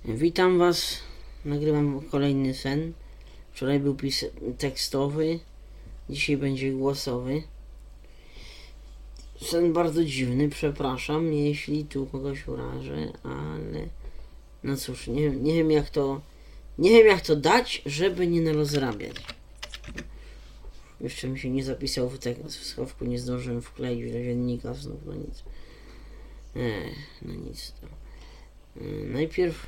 Witam Was. Nagrywam kolejny sen. Wczoraj był tekstowy, dzisiaj będzie głosowy. Sen bardzo dziwny, przepraszam, jeśli tu kogoś urażę, ale no cóż, nie wiem jak to dać, żeby nie narozrabiać. Jeszcze mi się nie zapisał w schowku, nie zdążyłem wkleić do dziennika znów, no nic. No nic. Najpierw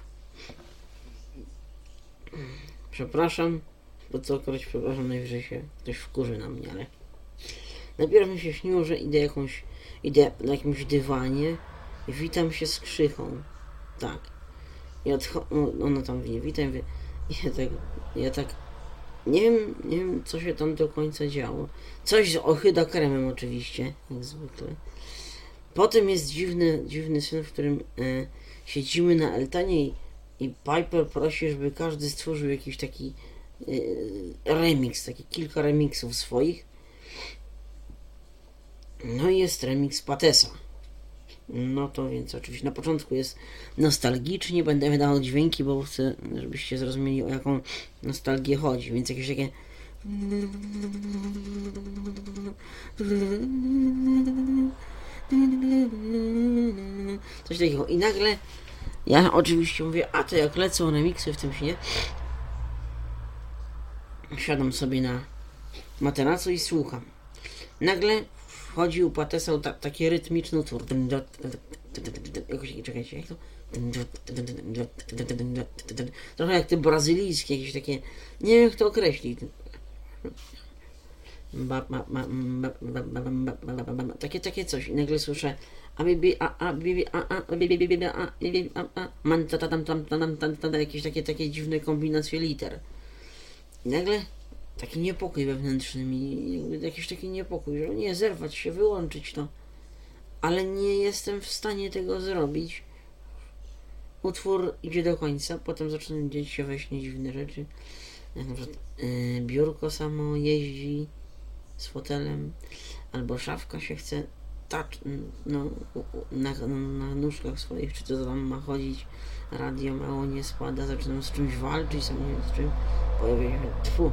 przepraszam, bo co akurat przepraszam, najwyżej się ktoś wkurzy na mnie, ale najpierw mi się śniło, że idę na jakimś dywanie i witam się z Krzychą. Tak. Ona tam wie, witam, wie. Ja tak nie wiem co się tam do końca działo. Coś z ochyda kremem oczywiście, jak zwykle. Potem jest dziwny sen, w którym siedzimy na Eltanie i Piper prosi, żeby każdy stworzył jakiś taki remix, kilka remixów swoich. No i jest remix Patesa. No to więc oczywiście na początku jest nostalgicznie, będę wydawał dźwięki, bo chcę, żebyście zrozumieli, o jaką nostalgię chodzi, więc jakieś takie coś takiego. I nagle ja oczywiście mówię, a to jak lecą remiksy w tym śnie. Siadam sobie na materacu i słucham. Nagle wchodzi u Patesa taki rytmiczny utwór. Czekajcie, jak to? Trochę jak te brazylijskie, jakieś takie, nie wiem jak to określić. Takie coś. I nagle słyszę jakieś takie dziwne kombinacje liter. I nagle taki niepokój wewnętrzny mi, jakiś taki niepokój, że nie, zerwać się, wyłączyć to. Ale nie jestem w stanie tego zrobić. Utwór idzie do końca, potem zaczynają dziać się we śnie dziwne rzeczy. Jak na przykład biurko samo jeździ z fotelem, albo szafka się chce na nóżkach swoich, czy to tam ma chodzić, radio mało nie spada, zaczynam z czymś walczyć, sam nie wiem z czym, pojawia się,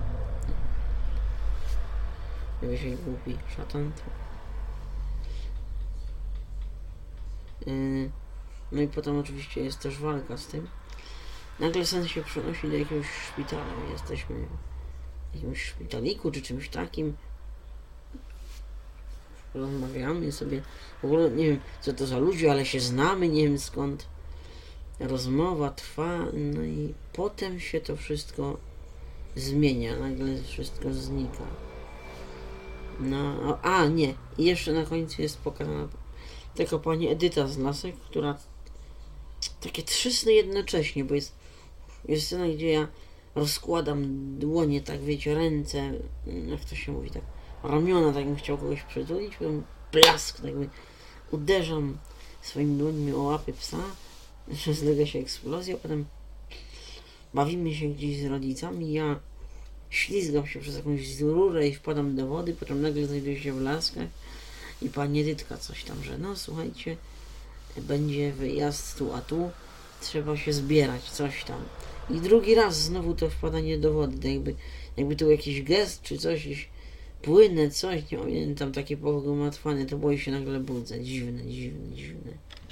pojawia się głupi szatan. No i potem oczywiście jest też walka z tym. Nagle sen się przenosi do jakiegoś szpitala. Jesteśmy w jakimś szpitaliku czy czymś takim. Rozmawiamy sobie. W ogóle nie wiem co to za ludzie, ale się znamy, nie wiem skąd. Rozmowa trwa, no i potem się to wszystko zmienia. Nagle wszystko znika. No, nie. I jeszcze na końcu jest pokazana taka pani Edyta z Lasek, która takie trzysnę jednocześnie, bo jest scena, gdzie ja rozkładam dłonie, tak wiecie, ręce, jak to się mówi, tak ramiona, tak jakbym chciał kogoś przytulić, potem plask, tak jakby uderzam swoimi dłońmi o łapy psa, zlega się eksplozja, potem bawimy się gdzieś z rodzicami, ja ślizgam się przez jakąś rurę i wpadam do wody, potem nagle znajduję się w Laskach i pani Edytka coś tam, że no słuchajcie, będzie wyjazd tu a tu, trzeba się zbierać, coś tam. I drugi raz znowu to wpadanie do wody, tak jakby tu jakiś gest czy coś, płynę, coś, nie pamiętam, takie pogmatwane, to boję się nagle budzę, dziwne.